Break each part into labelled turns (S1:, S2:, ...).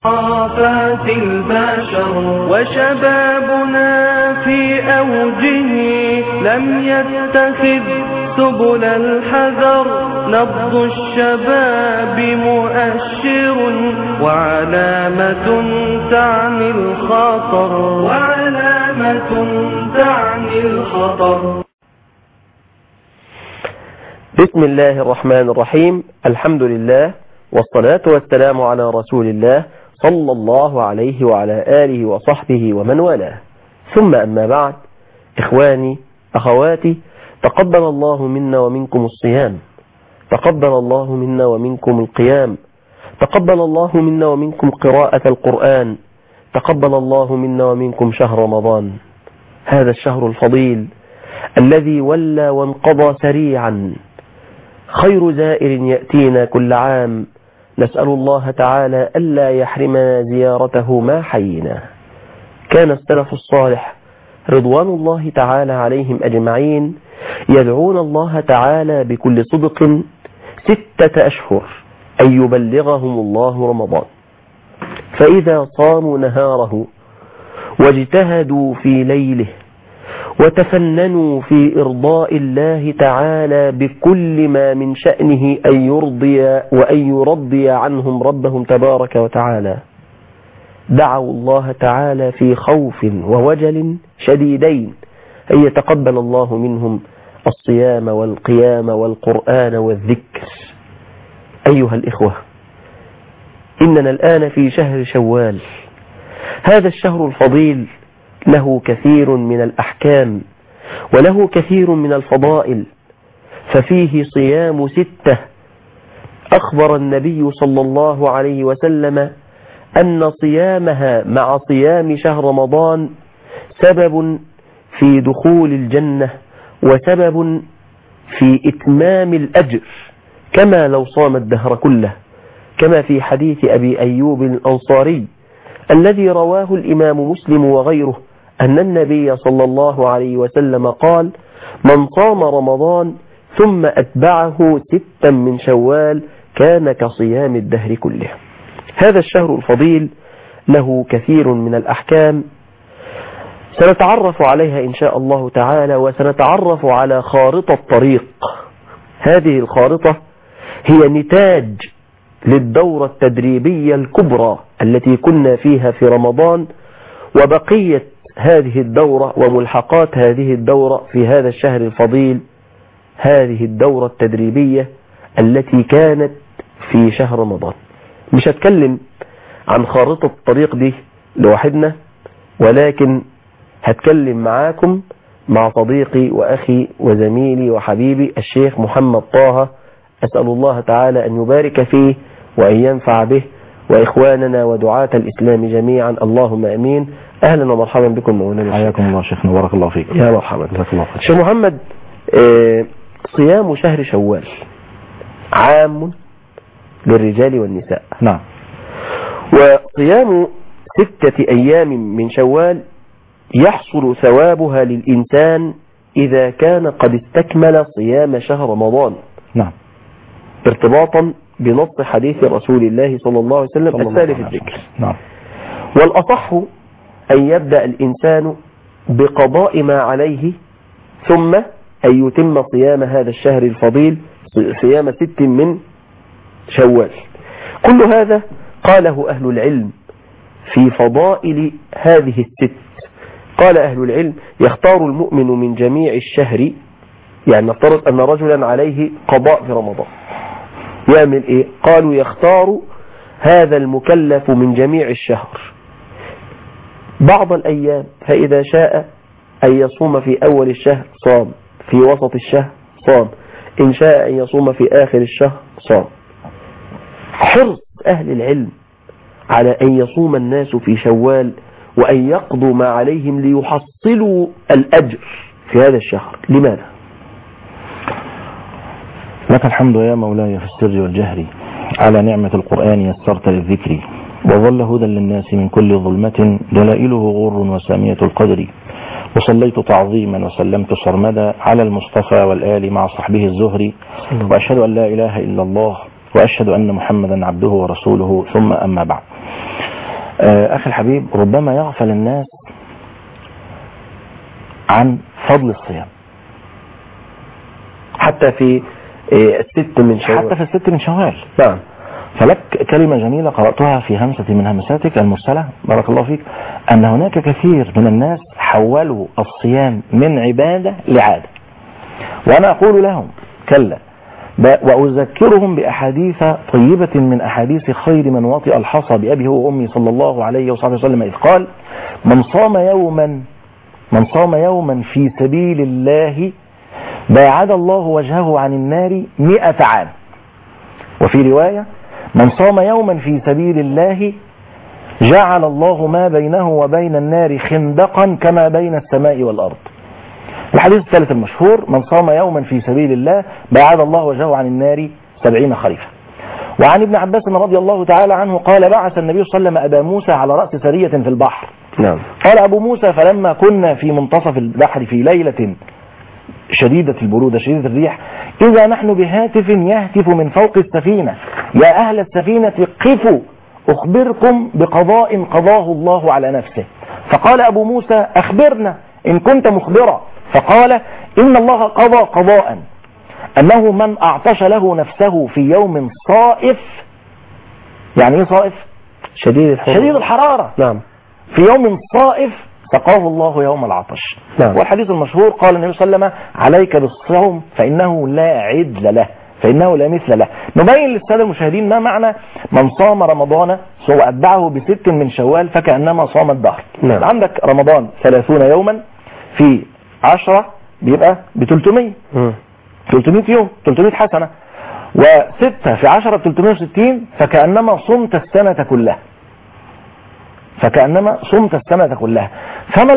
S1: آفات البشر وشبابنا في أوجه لم يتخذ سبل الحذر. نبض الشباب مؤشر وعلامة تعني الخطر، وعلامة تعني الخطر.
S2: بسم الله الرحمن الرحيم. الحمد لله والصلاة والسلام على رسول الله صلى الله عليه وعلى آله وصحبه ومن والاه، ثم أما بعد. إخواني أخواتي، تقبل الله منا ومنكم الصيام، تقبل الله منا ومنكم القيام، تقبل الله منا ومنكم قراءة القرآن، تقبل الله منا ومنكم شهر رمضان، هذا الشهر الفضيل الذي ولى وانقضى سريعا، خير زائر يأتينا كل عام. نسأل الله تعالى ألا يحرمنا زيارته ما حيينا. كان السلف الصالح رضوان الله تعالى عليهم أجمعين يدعون الله تعالى بكل صدق 6 أشهر أن يبلغهم الله رمضان، فإذا صاموا نهاره واجتهدوا في ليله وتفننوا في إرضاء الله تعالى بكل ما من شأنه أن يرضي وأن يرضي عنهم ربهم تبارك وتعالى، دعوا الله تعالى في خوف ووجل شديدين أن يتقبل الله منهم الصيام والقيام والقرآن والذكر. أيها الإخوة، إننا الآن في شهر شوال، هذا الشهر الفضيل له كثير من الأحكام وله كثير من الفضائل، ففيه صيام 6. أخبر النبي صلى الله عليه وسلم أن صيامها مع صيام شهر رمضان سبب في دخول الجنة وسبب في إتمام الأجر كما لو صام الدهر كله، كما في حديث أبي أيوب الأنصاري الذي رواه الإمام مسلم وغيره أن النبي صلى الله عليه وسلم قال: من صام رمضان ثم أتبعه 6 من شوال كان كصيام الدهر كله. هذا الشهر الفضيل له كثير من الأحكام سنتعرف عليها إن شاء الله تعالى، وسنتعرف على خارطة طريق. هذه الخارطة هي نتاج للدورة التدريبية الكبرى التي كنا فيها في رمضان، وبقية هذه الدورة وملحقات هذه الدورة في هذا الشهر الفضيل، هذه الدورة التدريبية التي كانت في شهر رمضان. مش هتكلم عن خارطة الطريق دي لوحدنا، ولكن هتكلم معاكم مع صديقي وأخي وزميلي وحبيبي الشيخ محمد طه. أسأل الله تعالى أن يبارك فيه وأن ينفع به وإخواننا ودعاة الإسلام جميعا، اللهم أمين. أهلا ومرحبا بكم مولانا.
S3: حياكم الله شيخنا، بارك الله فيك.
S2: يا مرحبا.
S3: جزاك الله خير.
S2: شيخ محمد، صيام شهر شوال عام للرجال والنساء.
S3: نعم.
S2: وصيام 6 أيام من شوال يحصل ثوابها للإنسان إذا كان قد استكمل صيام شهر رمضان.
S3: نعم.
S2: ارتباطا بنص حديث رسول الله صلى الله عليه وسلم السالف الذكر.
S3: نعم.
S2: والأصح أن يبدأ الإنسان بقضاء ما عليه ثم أن يتم صيام هذا الشهر الفضيل، صيام 6 من شوال. كل هذا قاله أهل العلم في فضائل هذه 6. قال أهل العلم: يختار المؤمن من جميع الشهر، يعني نفترض أن رجلا عليه قضاء في رمضان، يعمل إيه؟ قالوا: يختار هذا المكلف من جميع الشهر بعض الأيام، فإذا شاء أن يصوم في أول الشهر صام، في وسط الشهر صام، إن شاء أن يصوم في آخر الشهر صام. حرص أهل العلم على أن يصوم الناس في شوال وأن يقضوا ما عليهم ليحصلوا الأجر في هذا الشهر. لماذا؟
S3: لك الحمد يا مولاي في السر والجهر، على نعمة القرآن يسرت للذكر، وظل هدى للناس من كل ظلمة، دلائله غر وسامية القدر. وصليت تعظيما وسلمت صرمدا على المصطفى والآل مع صحبه الزهري، وأشهد أن لا إله إلا الله وأشهد أن محمدا عبده ورسوله، ثم أما بعد. أخي الحبيب، ربما يغفل الناس عن فضل الصيام
S2: حتى في الست من شوال.
S3: حتى في الست من شوال.
S2: نعم.
S3: فلك كلمة جميلة قرأتها في همسة من همساتك المرسلة بارك الله فيك، أن هناك كثير من الناس حولوا الصيام من عبادة لعادة، وأنا أقول لهم كلا، وأذكرهم بأحاديث طيبة من أحاديث خير من وطئ الحصى بأبي هو وأمي صلى الله عليه وصحبه وسلم، إذ قال: من صام يوما في سبيل الله باعد الله وجهه عن النار 100 عام. وفي رواية: من صام يوما في سبيل الله جعل الله ما بينه وبين النار خندقا كما بين السماء والأرض. الحديث الثالث المشهور: من صام يوما في سبيل الله باعد الله وجهه عن النار 70 خريفا. وعن ابن عباس رضي الله تعالى عنه قال: بعث النبي صلى الله عليه وسلم أبا موسى على رأس سرية في البحر.
S2: نعم.
S3: قال أبو موسى: فلما كنا في منتصف البحر في ليلة شديدة البرودة شديدة الريح، إذا نحن بهاتف يهتف من فوق السفينة: يا أهل السفينة قفوا أخبركم بقضاء قضاه الله على نفسه. فقال أبو موسى: أخبرنا إن كنت مخبرا. فقال: إن الله قضى قضاء أنه من أعطش له نفسه في يوم صائف. يعني إيه صائف؟
S2: شديد
S3: الحرارة.
S2: نعم.
S3: في يوم صائف سقاه الله يوم العطش.
S2: نعم.
S3: والحديث المشهور قال النبي صلى الله عليه وسلم: عليك بالصوم فإنه لا عدل له، فإنه لا مثل له. نبين للسادة المشاهدين ما معنى من صام رمضان وأتبعه ب6 من شوال فكأنما صام الدهر.
S2: نعم.
S3: عندك رمضان 30 يوما في 10 بيبقى ب300 300 يوم 300 حسنة، و6 في 10 ب360 فكأنما صمت السنة كلها. فما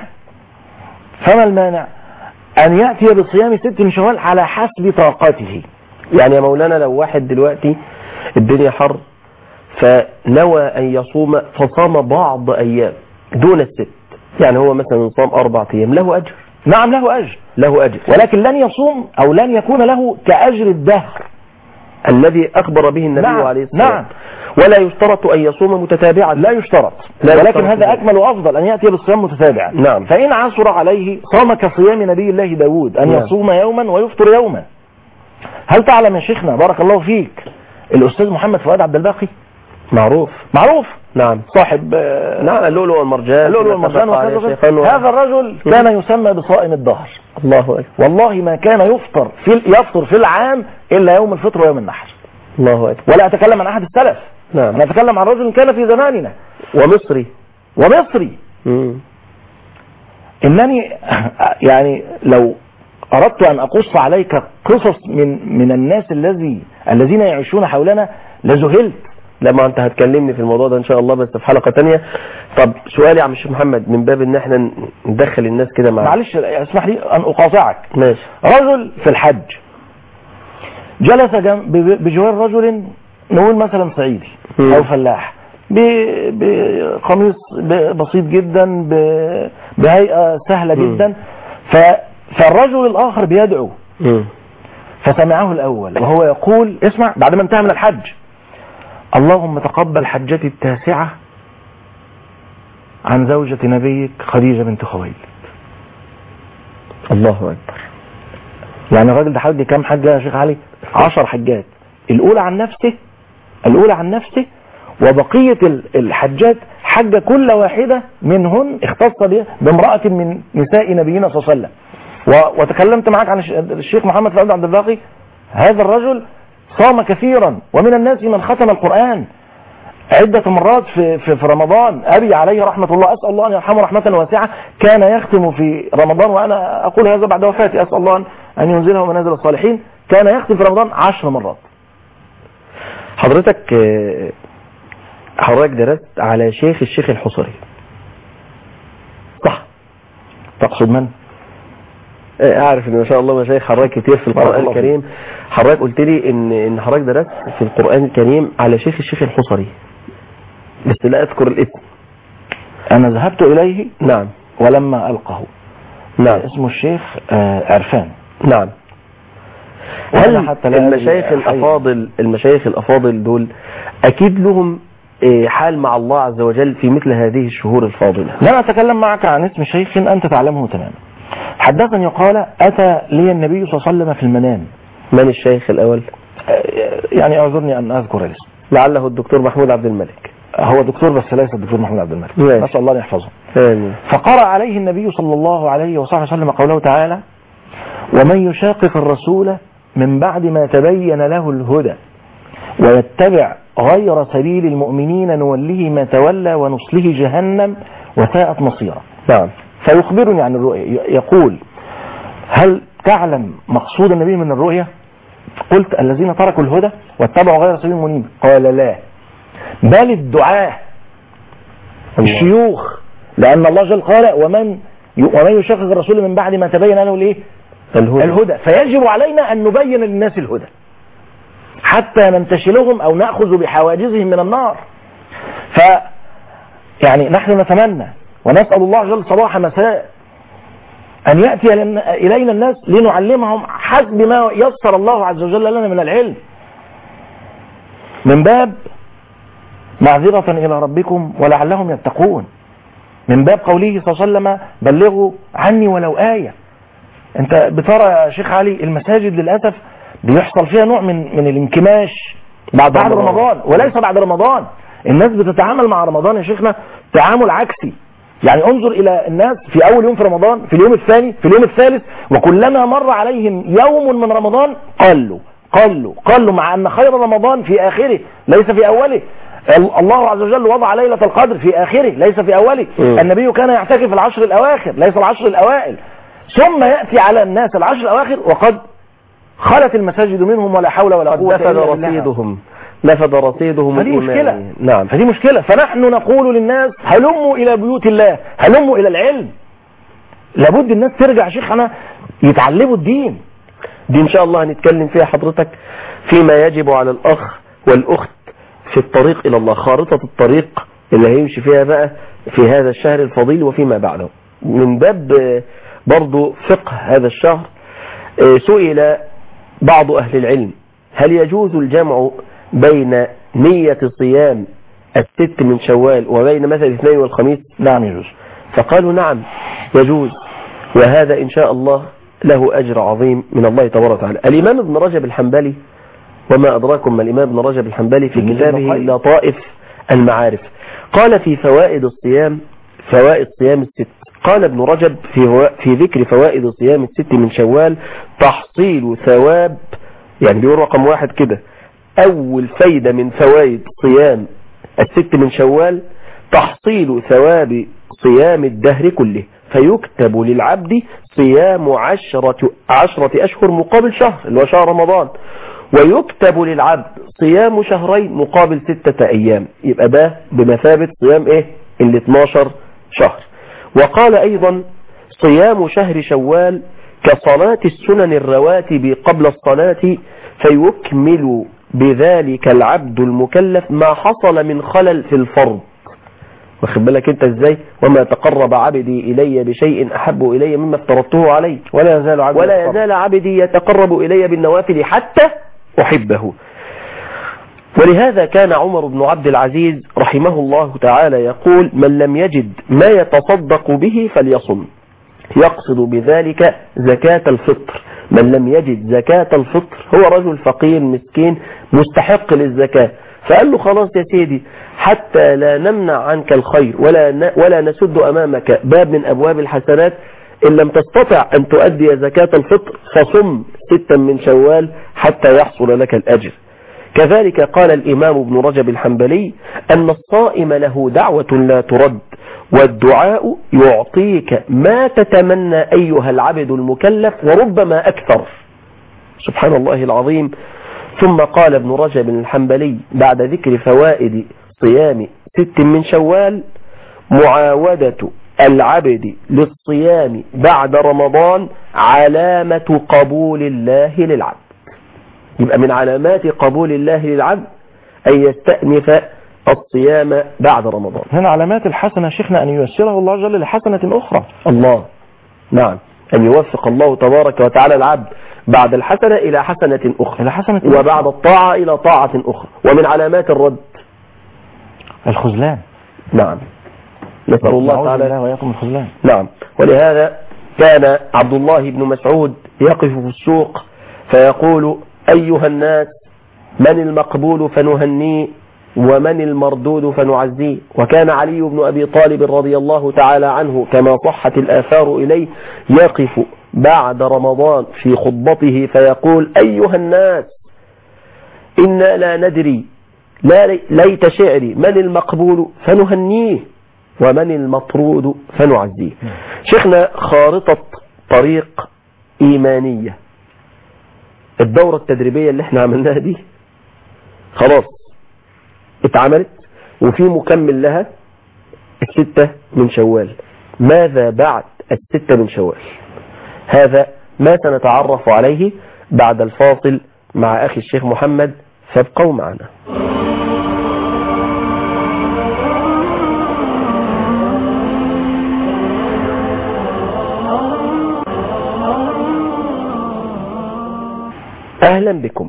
S3: المانع أن يأتي بصيام 6 من شوال على حسب طاقته.
S2: يعني يا مولانا لو واحد دلوقتي الدنيا حر فنوى أن يصوم فصام بعض أيام دون الست، يعني هو مثلا صام 4 أيام، له أجر.
S3: نعم له أجر، ولكن لن يصوم أو لن يكون له كأجر الدهر
S2: الذي أخبر به النبي عليه الصلاة والسلام. ولا يشترط أن يصوم متتابعا،
S3: لا يشترط، ولكن هذا أكمل وأفضل أن يأتي بالصيام متتابعا.
S2: نعم.
S3: فإن عسر عليه صام كصيام نبي الله داود أن يصوم يوما ويفطر يوما. هل تعلم يا شيخنا بارك الله فيك الأستاذ محمد فؤاد عبد الباقي؟
S2: معروف. نعم.
S3: صاحب
S2: نعم اللؤلؤ والمرجان.
S3: هذا الرجل كان يسمى بصائم الدهر.
S2: الله أكبر.
S3: والله ما كان يفطر في العام إلا يوم الفطر ويوم النحر.
S2: الله أكبر.
S3: ولا أتكلم عن أحد السلف.
S2: نعم.
S3: أنا أتكلم عن رجل كان في زماننا
S2: ومصري.
S3: إنني يعني لو أردت أن أقص عليك قصص من الناس الذين يعيشون حولنا لذهلت.
S2: لما أنت هتكلمني في الموضوع ده إن شاء الله بس في حلقة تانية. طب سؤالي يا عم الشيخ محمد من باب إن احنا ندخل الناس كده
S3: معلش اسمح لي أن أقاطعك.
S2: ماشي.
S3: رجل في الحج جلس بجوار رجل نقول مثلا صعيدي أو فلاح بقميص بسيط جدا بهيئة سهلة جدا، فالرجل الآخر بيدعو فسمعه الأول وهو يقول: اسمع بعد ما انتهى من الحج: اللهم تقبل حجتي 9 عن زوجة نبيك خديجة بنت خويلد.
S2: الله أكبر.
S3: يعني الراجل ده حج كام حجة يا شيخ علي؟ 10 حجات. الأولى عن نفسه وبقية الحجات حج كل واحدة منهن اختص بامرأة من نساء نبينا صلى الله عليه وسلم. وتكلمت معك عن الشيخ محمد فؤاد عبد الباقي. هذا الرجل صام كثيرا، ومن الناس من ختم القرآن عدة مرات في رمضان. أبي عليه رحمة الله أسأل الله أن يرحمه رحمة واسعة كان يختم في رمضان، وأنا أقول هذا بعد وفاتي أسأل الله أن ينزله منازل الصالحين، كان يختم في رمضان 10 مرات.
S2: حضرتك درست على الشيخ الحصري
S3: صح؟ تقصد من؟
S2: أعرف إن ما شاء الله مشايخ حضرتك كتير في القرآن الكريم. حضرتك قلت لي إن حضرتك درست في القرآن الكريم على الشيخ الحصري، بس لا أذكر الاسم.
S3: أنا ذهبت إليه.
S2: نعم.
S3: ولما ألقه.
S2: نعم.
S3: اسمه الشيخ عرفان.
S2: نعم. هل المشايخ الأفاضل دول أكيد لهم حال مع الله عز وجل في مثل هذه الشهور الفاضلة؟
S3: لن أتكلم معك عن اسم شيخ أنت تعلمه تماما. حدثني قال أتى لي النبي صلى الله عليه وسلم في المنام.
S2: من الشيخ الأول؟
S3: يعني أعذرني أن أذكر الاسم،
S2: لعله الدكتور محمود عبد الملك.
S3: هو دكتور بس ليس الدكتور محمود عبد الملك، نسأل الله أن يحفظه. فقرأ عليه النبي صلى الله عليه وسلم قوله تعالى: ومن يشاقق الرسول من بعد ما تبين له الهدى ويتبع غير سبيل المؤمنين نوله ما تولى ونصله جهنم وساءت مصيرا.
S2: نعم.
S3: فيخبرني عن الرؤيا، يقول: هل تعلم مقصود النبي من الرؤيا؟ قلت: الذين تركوا الهدى واتبعوا غير سبيل المؤمنين. قال: لا، بل الدعاة الشيوخ، لأن الله جل قال: ومن يشاقق الرسول من بعد ما تبين له الايه؟ الهدى. فيجب علينا أن نبين للناس الهدى حتى ننتشلهم أو نأخذ بحواجزهم من النار. يعني نحن نتمنى ونسأل الله جل صباح مساء أن يأتي إلينا الناس لنعلمهم حسب ما يسر الله عز وجل لنا من العلم، من باب معذرة إلى ربكم ولعلهم يتقون، من باب قوله صلى الله عليه وسلم: بلغوا عني ولو آية. أنت بترى يا شيخ علي المساجد للأسف بيحصل فيها نوع من الانكماش بعد رمضان، وليس بعد رمضان. الناس بتتعامل مع رمضان يا شيخنا تعامل عكسي. يعني انظر إلى الناس في أول يوم في رمضان، في اليوم الثاني، في اليوم الثالث، وكلما مر عليهم يوم من رمضان قلوا، مع أن خير رمضان في آخره ليس في أوله. الله عز وجل وضع ليلة القدر في آخره ليس في أوله. النبي كان يعتكف العشر الأواخر ليس العشر الأوائل. ثم يأتي على الناس العشر الأواخر وقد خلت المساجد منهم ولا حول ولا قوة إلا بالله.
S2: نفد رصيدهم.
S3: فدي مشكلة.
S2: نعم.
S3: فدي مشكلة. فنحن نقول للناس: هلموا إلى بيوت الله، هلموا إلى العلم. لابد الناس ترجع شيخنا يتعلموا الدين.
S2: دي إن شاء الله هنتكلم فيها حضرتك فيما يجب على الأخ والأخت في الطريق إلى الله، خارطة الطريق اللي هيمشي فيها بقى في هذا الشهر الفضيل وفيما بعده. من باب برضو فقه هذا الشهر سئل بعض أهل العلم: هل يجوز الجمع بين نية صيام الست من شوال وبين مثل الاثنين والخميس؟
S3: نعم يجوز.
S2: فقالوا: نعم يجوز، وهذا إن شاء الله له أجر عظيم من الله تبارك وتعالى. الإمام ابن رجب الحنبلي، وما أدراكم ما الإمام ابن رجب الحنبلي، في كتابه لطائف المعارف قال في فوائد الصيام، فوائد صيام الست، قال ابن رجب في ذكر فوائد صيام الست من شوال: تحصيل ثواب، يعني بيقول رقم واحد كده، أول فايدة من فوائد صيام الست من شوال تحصيل ثواب صيام الدهر كله، فيكتب للعبد صيام 10 أشهر مقابل شهر اللي هو شهر رمضان، ويكتب للعبد صيام شهرين مقابل 6 أيام، يبقى ده بمثابة صيام ال 12 شهر. وقال أيضا: صيام شهر شوال كصلاة السنن الرواتب قبل الصلاة، فيكمل بذلك العبد المكلف ما حصل من خلل في الفرض. واخد بالك انت ازاي؟ وما تقرب عبدي الي بشيء احب الي مما افترضته عليه، ولا يزال عبدي يتقرب الي بالنوافل حتى احبه. ولهذا كان عمر بن عبد العزيز رحمه الله تعالى يقول: من لم يجد ما يتصدق به فليصم، يقصد بذلك زكاة الفطر. من لم يجد زكاة الفطر هو رجل فقير مسكين مستحق للزكاة، فقال له: خلاص يا سيدي، حتى لا نمنع عنك الخير ولا نسد أمامك باب من أبواب الحسنات، إن لم تستطع أن تؤدي زكاة الفطر فصم 6 من شوال حتى يحصل لك الأجر. كذلك قال الإمام ابن رجب الحنبلي: أن الصائم له دعوة لا ترد، والدعاء يعطيك ما تتمنى أيها العبد المكلف وربما أكثر. سبحان الله العظيم. ثم قال ابن رجب الحنبلي بعد ذكر فوائد صيام 6 من شوال: معاودة العبد للصيام بعد رمضان علامة قبول الله للعبد. يبقى من علامات قبول الله للعبد أن يستأنف الصيام بعد رمضان.
S3: من علامات الحسنة شيخنا أن ييسره الله جل لحسنة أخرى.
S2: الله، نعم، أن يوفق الله تبارك وتعالى العبد بعد الحسنة إلى حسنة أخرى، وبعد الطاعة إلى طاعة أخرى. ومن علامات الرد
S3: الخذلان.
S2: نعم، نسأل الله تعالى
S3: وإياكم الخذلان.
S2: نعم. ولهذا كان عبد الله بن مسعود يقف في السوق فيقول: أيها الناس، من المقبول فنهنيه ومن المردود فنعزيه. وكان علي بن أبي طالب رضي الله تعالى عنه كما صحت الآثار إليه يقف بعد رمضان في خطبته فيقول: أيها الناس، إنا لا ندري، ليت شعري، من المقبول فنهنيه ومن المطرود فنعزيه. شيخنا، خارطة طريق إيمانية، الدورة التدريبية اللي احنا عملناها دي خلاص اتعملت، وفي مكمل لها 6 من شوال. ماذا بعد 6 من شوال؟ هذا ما سنتعرف عليه بعد الفاصل مع أخي الشيخ محمد، فابقوا معنا. أهلا بكم.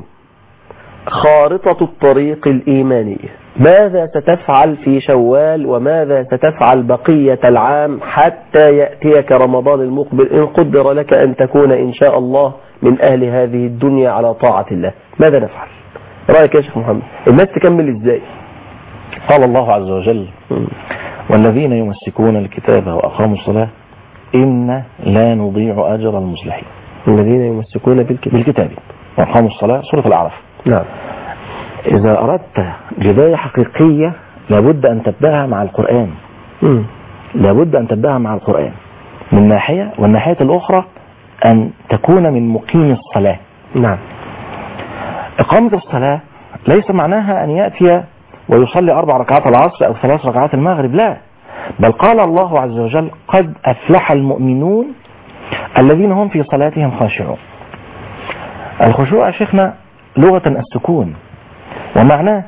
S2: خارطة الطريق الإيمانية، ماذا ستفعل في شوال وماذا ستفعل بقية العام حتى يأتيك رمضان المقبل إن قدر لك أن تكون إن شاء الله من أهل هذه الدنيا على طاعة الله؟ ماذا نفعل؟ رأيك يا شيخ محمد، الناس تكمل إزاي؟
S3: قال الله عز وجل: والذين يمسكون الكتاب وأقاموا الصلاة إن لا نضيع أجر المصلحين.
S2: الذين يمسكون بالكتاب
S3: وأقاموا الصلاة، سورة الأعراف.
S2: نعم.
S3: إذا أردت جداية حقيقية لابد أن تبدأها مع القرآن. لابد أن تبدأها مع القرآن من ناحية، والناحية الأخرى أن تكون من مقيم الصلاة.
S2: نعم.
S3: إقامة الصلاة ليس معناها أن يأتي ويصلي 4 ركعات العصر أو 3 ركعات المغرب، لا، بل قال الله عز وجل: قد أفلح المؤمنون الذين هم في صلاتهم خاشعون. الخشوع يا شيخنا لغة السكون، ومعناه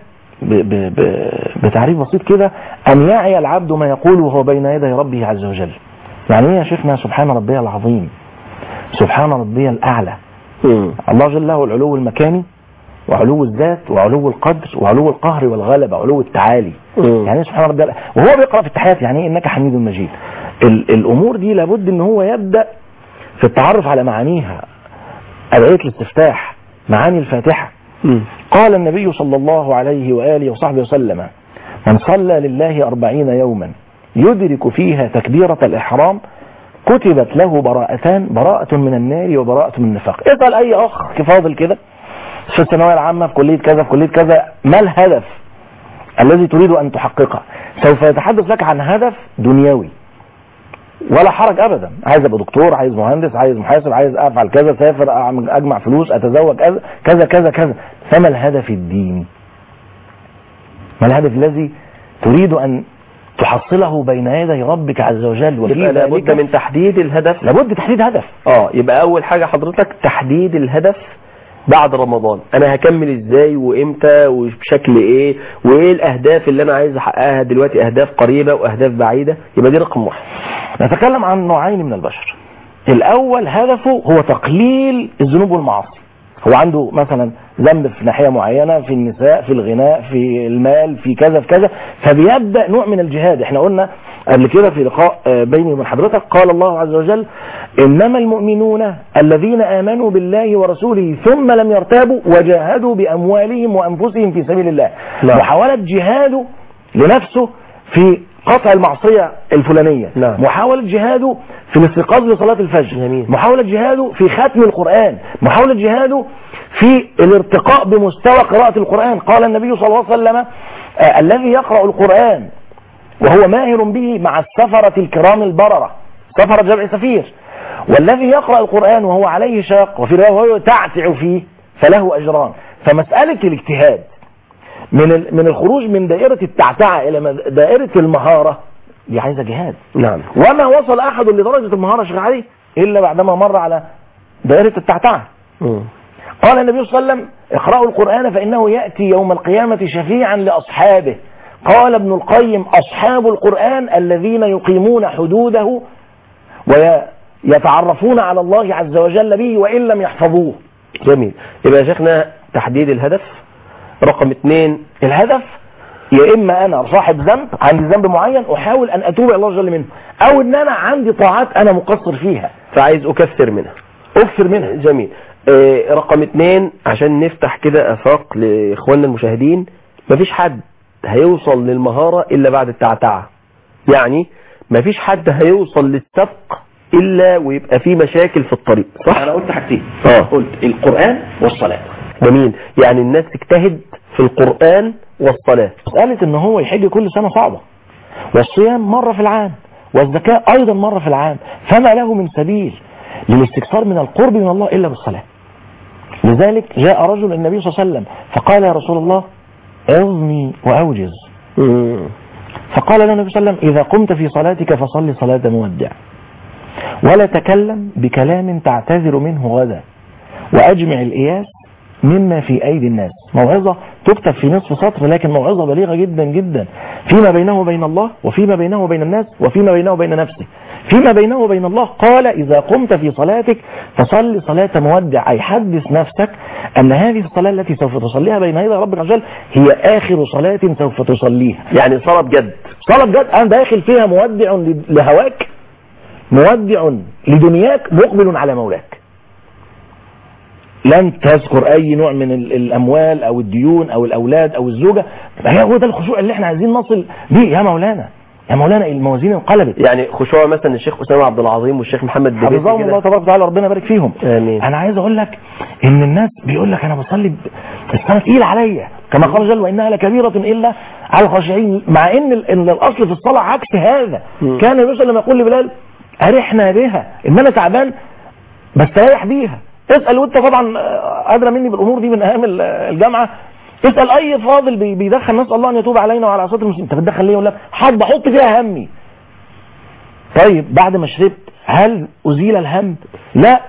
S3: بتعريف بسيط كده أن يعي العبد ما يقول وهو بين يدي ربه عز وجل. يعني ايه يا شيخنا؟ سبحان ربي العظيم، سبحان ربي الأعلى. الله جل له العلو المكاني وعلو الذات وعلو القدر وعلو القهر والغلبة وعلو التعالي. يعني سبحان ربي الأعلى، وهو بيقرأ في التحيات يعني إنك حميد مجيد. الأمور دي لابد إن هو يبدأ في التعرف على معانيها. أدعية الاستفتاح، معاني الفاتحة. قال النبي صلى الله عليه وآله وصحبه وسلم: من صلى لله 40 يوما يدرك فيها تكبيرة الإحرام كتبت له براءتان، براءة من النار وبراءة من النفاق. اسأل أي أخ فاضل كده في الثانوية العامة في كلية كذا في كلية كذا، ما الهدف الذي تريد أن تحققه؟ سوف يتحدث لك عن هدف دنيوي، ولا حرج أبدا. عايز أبقى دكتور، عايز مهندس، عايز محاسب، عايز أفعل كذا، سافر، أجمع فلوس، أتزوج، كذا كذا كذا. فما الهدف الديني؟ ما الهدف الذي تريد أن تحصله بين يدي ربك عز وجل؟
S2: يبقى لابد من تحديد الهدف.
S3: لابد تحديد هدف.
S2: يبقى أول حاجة حضرتك تحديد الهدف بعد رمضان. أنا هكمل إزاي وإمتى وبشكل إيه، وإيه الأهداف اللي أنا عايز أحققها دلوقتي، أهداف قريبة وأهداف بعيدة. يبقى دي رقم 1.
S3: نتكلم عن نوعين من البشر. الأول هدفه هو تقليل الذنوب والمعاصي. هو عنده مثلا ذنب في ناحية معينة، في النساء، في الغناء، في المال، في كذا في كذا، فبيبدأ نوع من الجهاد. احنا قلنا قبل كده في لقاء بيني وبين حضرتك، قال الله عز وجل: إنما المؤمنون الذين آمنوا بالله ورسوله ثم لم يرتابوا وجاهدوا بأموالهم وأنفسهم في سبيل الله. محاولة جهاده لنفسه في قطع المعصية الفلانية، محاولة جهاده في الاستيقاظ لصلاة الفجر، محاولة جهاده في ختم القرآن، محاولة جهاده في الارتقاء بمستوى قراءة القرآن. قال النبي صلى الله عليه وسلم: الذي يقرأ القرآن وهو ماهر به مع السفرة الكرام البررة، سفرة جمع سفير، والذي يقرأ القرآن وهو عليه شاق، وفي رواية وهو تعتع فيه، فله أجران. فمسألة الاجتهاد من الخروج من دائرة التعتعة إلى دائرة المهارة دي عايزة جهاد.
S2: نعم.
S3: وما وصل أحد لدرجة المهارة شيخ علي إلا بعدما مر على دائرة التعتعة. قال النبي صلى الله عليه وسلم: اقرأوا القرآن فإنه يأتي يوم القيامة شفيعا لأصحابه. قال ابن القيم: أصحاب القرآن الذين يقيمون حدوده ويتعرفون على الله عز وجل به وإن لم يحفظوه.
S2: جميل. يبقى يا شيخنا تحديد الهدف. رقم 2
S3: الهدف يا اما انا صاحب ذنب، عندي ذنب معين احاول ان اتوب الى الله جل منه، او ان انا عندي طاعات انا مقصر فيها
S2: فعايز اكثر منها. جميل. رقم 2 عشان نفتح كده افاق لاخواننا المشاهدين، مفيش حد هيوصل للمهارة الا بعد التعتعة. يعني مفيش حد هيوصل للسبق الا ويبقى فيه مشاكل في الطريق، صح؟
S3: انا قلت حاجتين، قلت القرآن والصلاة.
S2: جميل. يعني الناس تجتهد في القرآن والصلاة.
S3: قالت ان هو يحج كل سنة صعبة، والصيام مرة في العام، والزكاة ايضا مرة في العام، فما له من سبيل للاستكثار من القرب من الله الا بالصلاة. لذلك جاء رجل النبي صلى الله عليه وسلم فقال يا رسول الله اعظني واوجز. فقال له النبي صلى الله عليه وسلم اذا قمت في صلاتك فصل صلاة مودع، ولا تكلم بكلام تعتذر منه غدا، واجمع الإياس مما في أيدي الناس. موعظة تكتب في نصف سطر، لكن موعظة بليغة جدا جدا فيما بينه وبين الله، وفيما بينه وبين الناس، وفيما بينه وبين نفسه. فيما بينه وبين الله قال إذا قمت في صلاتك فصل صلاة مودع، أي حدث نفسك أن هذه الصلاة التي سوف تصليها بين يدي ربك عز وجل هي آخر صلاة سوف تصليها.
S2: يعني صلاة بجد،
S3: صلاة بجد أنا داخل فيها مودع لهواك، مودع لدنياك، مقبل على مولاك. لن تذكر اي نوع من الاموال او الديون او الاولاد او الزوجة. هو ده الخشوع اللي احنا عايزين نصل بيه يا مولانا. يا مولانا الموازين انقلبت.
S2: يعني خشوع مثلا الشيخ أسامة عبد العظيم والشيخ محمد بن
S3: حفظهم الله تبارك وتعالى، ربنا يبارك فيهم.
S2: آمين.
S3: انا عايز اقول لك ان الناس بيقول لك انا بصلي الصلاه تقيله عليا، كما قال جل وانها لكبيره الا على الخاشعين، مع ان الاصل في الصلاه عكس هذا. كان النبي لما يقول لبلال ارحنا بها، ان انا تعبان بستريح بيها. اسال، وانت طبعا ادرى مني بالامور دي من ايام الجامعه، اسال اي فاضل بيدخل نسال الله ان يتوب علينا وعلى عصاه المسلمين، انت بتدخل ليه؟ يقول لك بحط فيها همي. طيب بعد ما شربت هل ازيل الهم؟ لا.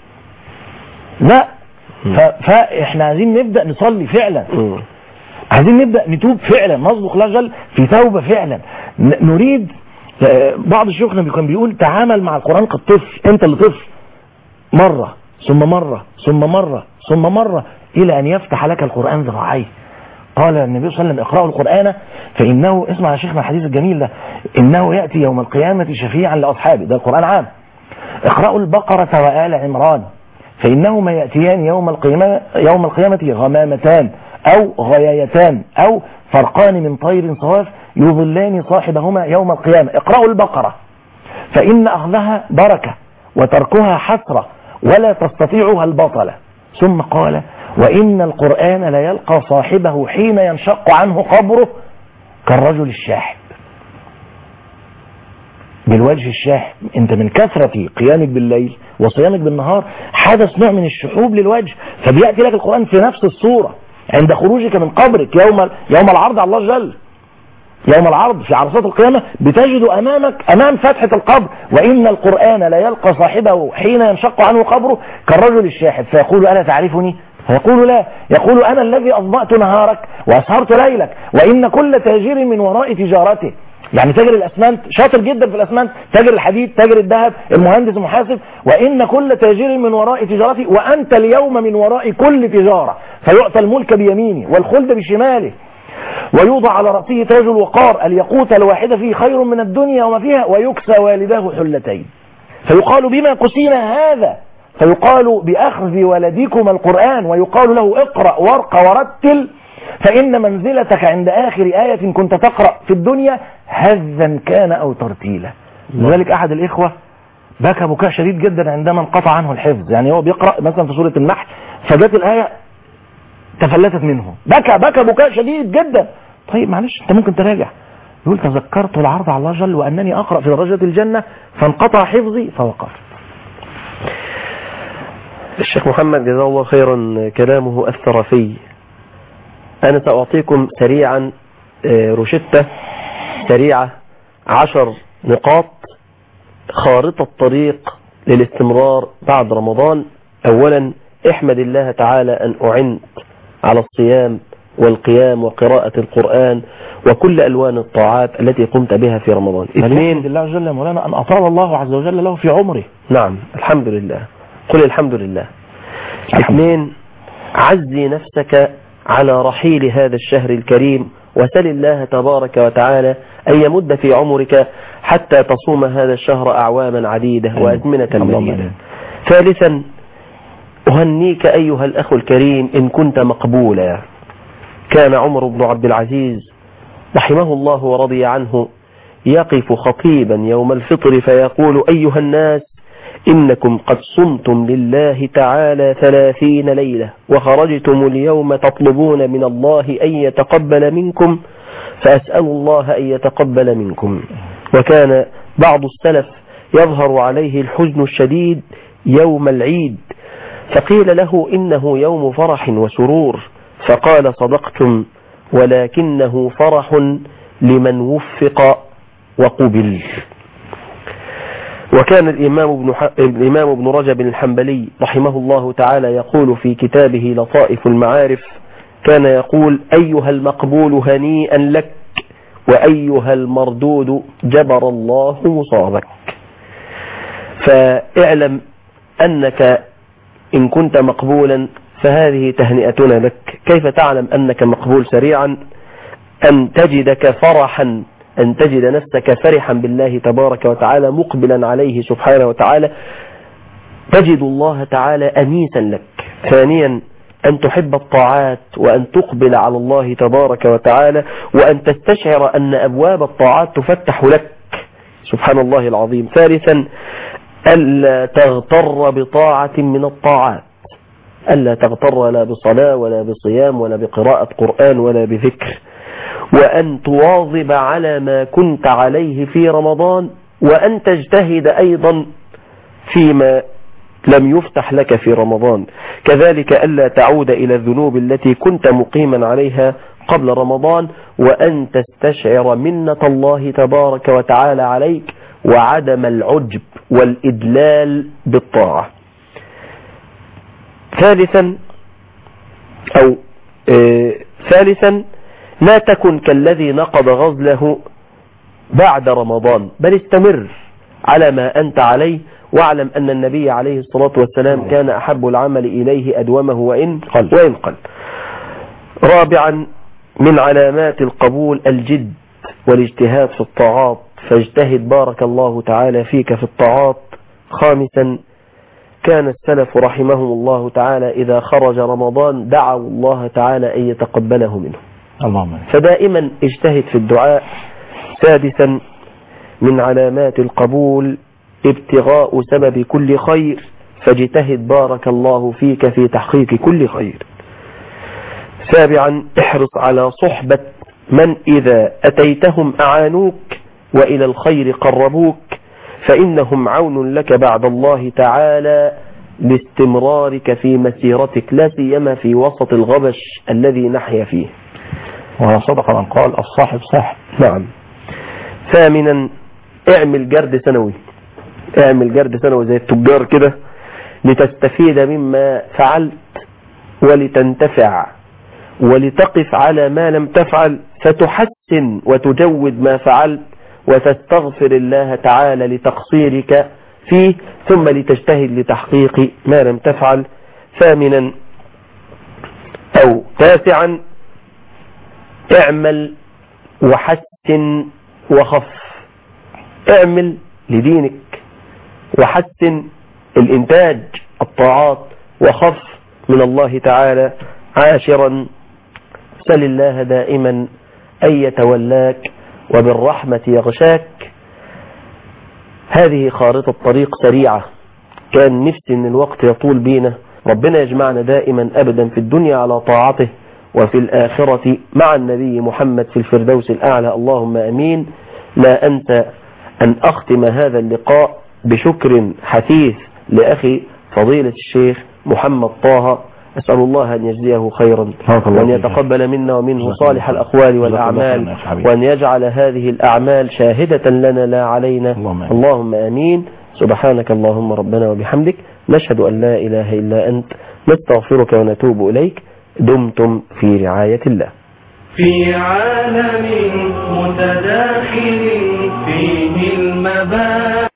S3: فاحنا عايزين نبدا نصلي فعلا، عايزين نبدا نتوب فعلا، نصدق الله جل في توبه فعلا. نريد، بعض شيوخنا كان بيقول تعامل مع القران كالطفل، انت اللي طفل، مره ثم مرة ثم مرة ثم مرة إلى أن يفتح لك القرآن ذراعيه. قال النبي صلى الله عليه وسلم اقرأوا القرآن فإنه، اسمع يا شيخنا الحديث الجميل ده، إنه يأتي يوم القيامة شفيعا لأصحابه، ده القرآن عام. اقرأوا البقرة وآل عمران فإنهما يأتيان يوم القيامة غمامتان أو غيايتان أو فرقان من طير صواف يظلان صاحبهما يوم القيامة. اقرأوا البقرة فإن أخذها بركة وتركها حسرة ولا تستطيعها البطلة. ثم قال وإن القرآن لا يلقى صاحبه حين ينشق عنه قبره كالرجل الشاحب. بالوجه الشاحب، انت من كثرة قيامك بالليل وصيامك بالنهار حدث نوع من الشحوب للوجه، فبيأتي لك القرآن في نفس الصورة عند خروجك من قبرك يوم العرض على الله جل، يوم العرض في عرصات القيامة بتجد أمامك أمام فتحة القبر وإن القرآن لا يلقى صاحبه حين ينشق عنه قبره كالرجل الشاحب، فيقول ألا تعرفني؟ فيقول لا، يقول أنا الذي أضمأت نهارك وأسهرت ليلك، وإن كل تاجر من وراء تجارته. يعني تاجر الأسمنت شاطر جدا في الأسمنت، تاجر الحديد، تاجر الذهب، المهندس، المحاسب، وإن كل تاجر من وراء تجارته وأنت اليوم من وراء كل تجارة، فيعطى الملك بيمينه والخلد بشماله ويوضع على رأسه تاج الوقار، الياقوت الواحدة فيه خير من الدنيا وما فيها، ويكسى والداه حلتين. فيقال بما كسينا هذا؟ فيقال بأخذ ولدكم القرآن، ويقال له اقرأ وارق ورتل فإن منزلتك عند آخر آية كنت تقرأ في الدنيا هزا كان أو ترتيلا. لذلك أحد الإخوة بكى بكاء شديد جدا عندما انقطع عنه الحفظ، يعني هو بيقرأ مثلا في سورة النحل فجت الآية تفلتت منه، بكى بكاء شديد جدا. طيب معلش انت ممكن تراجع. يقول تذكرت العرض على الله جل وأنني أقرأ في درجات الجنة فانقطع حفظي فوقفت.
S2: الشيخ محمد جزاه الله خيرا كلامه أثر في. أنا سأعطيكم سريعا روشتة سريعة 10 نقاط خارطة طريق للاستمرار بعد رمضان. أولا احمد الله تعالى أن أعنت على الصيام والقيام وقراءة القرآن وكل ألوان الطاعات التي قمت بها في رمضان.
S3: اثنين الله جل مولانا أن أطال الله عز وجل له في عمره.
S2: نعم الحمد لله، قل الحمد لله. اثنين عزي نفسك على رحيل هذا الشهر الكريم وسل الله تبارك وتعالى أن يمد في عمرك حتى تصوم هذا الشهر أعواما عديدة وأزمنة مديدة. ثالثا أهنيك أيها الأخ الكريم إن كنت مقبولا. كان عمر بن عبد العزيز رحمه الله ورضي عنه يقف خطيبا يوم الفطر فيقول: أيها الناس، إنكم قد صمتم لله تعالى 30 ليلة وخرجتم اليوم تطلبون من الله أن يتقبل منكم، فأسأل الله أن يتقبل منكم. وكان بعض السلف يظهر عليه الحزن الشديد يوم العيد، فقيل له: إنه يوم فرح وسرور، فقال: صدقتم، ولكنه فرح لمن وفق وقبل. وكان الإمام ابن رجب الحنبلي رحمه الله تعالى يقول في كتابه لطائف المعارف، كان يقول: أيها المقبول هنيئا لك، وأيها المردود جبر الله مصابك. فاعلم أنك إن كنت مقبولا فهذه تهنئتنا لك. كيف تعلم أنك مقبول سريعا؟ أن تجدك فرحا، أن تجد نفسك فرحا بالله تبارك وتعالى مقبلا عليه سبحانه وتعالى، تجد الله تعالى أنيسا لك. ثانيا أن تحب الطاعات وأن تقبل على الله تبارك وتعالى، وأن تستشعر أن أبواب الطاعات تفتح لك، سبحان الله العظيم. ثالثا ألا تغتر بطاعة من الطاعات، ألا تغتر لا بصلاة ولا بصيام ولا بقراءة قرآن ولا بذكر، وأن تواظب على ما كنت عليه في رمضان، وأن تجتهد أيضا فيما لم يفتح لك في رمضان. كذلك ألا تعود إلى الذنوب التي كنت مقيما عليها قبل رمضان، وأن تستشعر منة الله تبارك وتعالى عليك وعدم العجب والإدلال بالطاعة. ثالثا لا تكن كالذي نقض غزله بعد رمضان، بل استمر على ما أنت عليه، واعلم أن النبي عليه الصلاة والسلام كان أحب العمل إليه أدومه وإن قل. رابعا من علامات القبول الجد والاجتهاد في الطاعات، فاجتهد بارك الله تعالى فيك في الطاعات. خامسا كان السلف رحمهم الله تعالى إذا خرج رمضان دعوا الله تعالى أن يتقبله منه، اللهم، فدائما اجتهد في الدعاء. سادسا من علامات القبول ابتغاء سبب كل خير، فاجتهد بارك الله فيك في تحقيق كل خير. سابعا احرص على صحبة من إذا أتيتهم أعانوك وإلى الخير قربوك، فإنهم عون لك بعد الله تعالى لاستمرارك في مسيرتك، لا سيما في وسط الغبش الذي نحيا فيه.
S3: وصدق من قال: الصاحب ساحب.
S2: نعم. ثامنا اعمل جرد سنوي، اعمل جرد سنوي زي التجار كده، لتستفيد مما فعلت ولتنتفع، ولتقف على ما لم تفعل، فتحسن وتجود ما فعلت، وتستغفر الله تعالى لتقصيرك فيه، ثم لتجتهد لتحقيق ما لم تفعل. تاسعا اعمل وحسن وخف، اعمل لدينك وحسن الإنتاج الطاعات وخف من الله تعالى. عاشرا سل الله دائما أن يتولاك وبالرحمة يغشاك. هذه خارطة طريق سريعة، كان نفسي ان الوقت يطول بينا. ربنا يجمعنا دائما أبدا في الدنيا على طاعته، وفي الآخرة مع النبي محمد في الفردوس الأعلى، اللهم أمين. لا أنسى أن أختم هذا اللقاء بشكر حثيث لأخي فضيلة الشيخ محمد طه، أسأل الله أن يجزيه خيرا، وأن يتقبل منا ومنه صالح الأقوال والأعمال، وأن يجعل هذه الأعمال شاهدة لنا لا علينا، اللهم آمين. سبحانك اللهم ربنا وبحمدك، نشهد أن لا إله إلا أنت، نستغفرك ونتوب إليك. دمتم في رعاية الله.
S1: في عالم متداخل فيه المبادئ